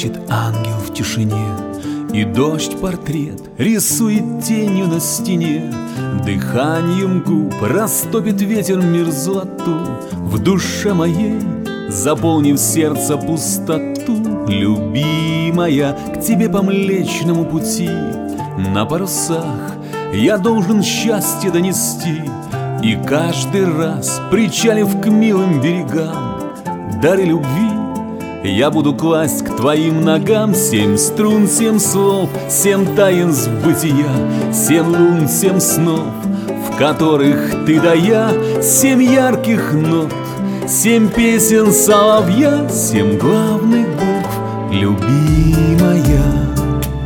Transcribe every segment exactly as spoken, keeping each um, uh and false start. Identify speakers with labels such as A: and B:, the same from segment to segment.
A: Плачет ангел в тишине, и дождь портрет рисует тенью на стене. Дыханием губ растопит ветер мерзлоту в душе моей, заполнив сердце пустоту. Любимая, к тебе по Млечному пути на парусах я должен счастье донести. И каждый раз, причалив к милым берегам, дары любви я буду класть к твоим ногам. Семь струн, семь слов, семь таинств бытия, семь лун, семь снов, в которых ты да я. Семь ярких нот, семь песен соловья, семь главных букв, любимая.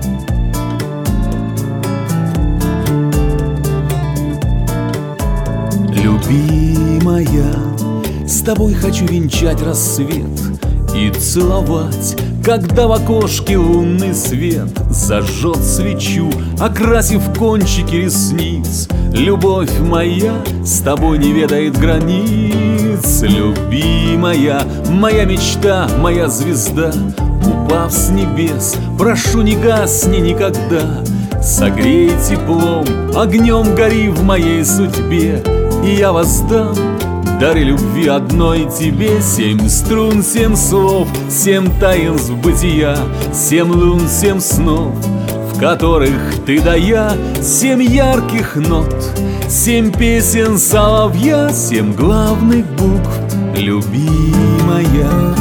A: Любимая, с тобой хочу венчать рассвет и целовать, когда в окошке лунный свет зажжет свечу, окрасив кончики ресниц. Любовь моя с тобой не ведает границ. Любимая, моя мечта, моя звезда, упав с небес, прошу, не гасни никогда. Согрей теплом, огнем гори в моей судьбе, и я воздам дары любви одной тебе. Семь струн, семь слов, семь таинств бытия, семь лун, семь снов, в которых ты да я. Семь ярких нот, семь песен соловья, семь главных букв, любимая.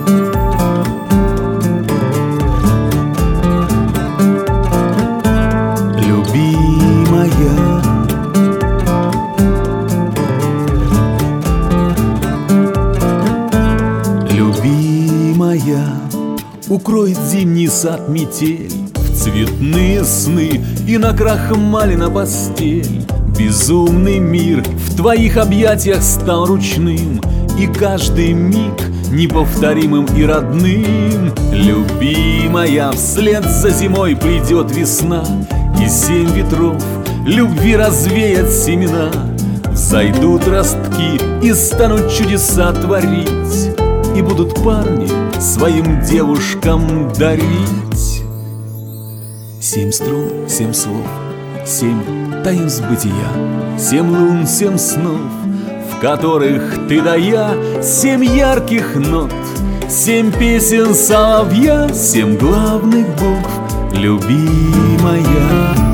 A: Любимая, любимая, укроет зимний сад метель в цветные сны и накрахмали на постель. Безумный мир в твоих объятиях стал ручным, и каждый миг неповторимым и родным. Любимая, вслед за зимой придет весна, и семь ветров любви развеят семена. Взойдут ростки и станут чудеса творить, и будут парни своим девушкам дарить. Семь струн, семь слов, семь таинств бытия, семь лун, семь снов, в которых ты да я. Семь ярких нот, семь песен соловья, семь главных букв, любимая.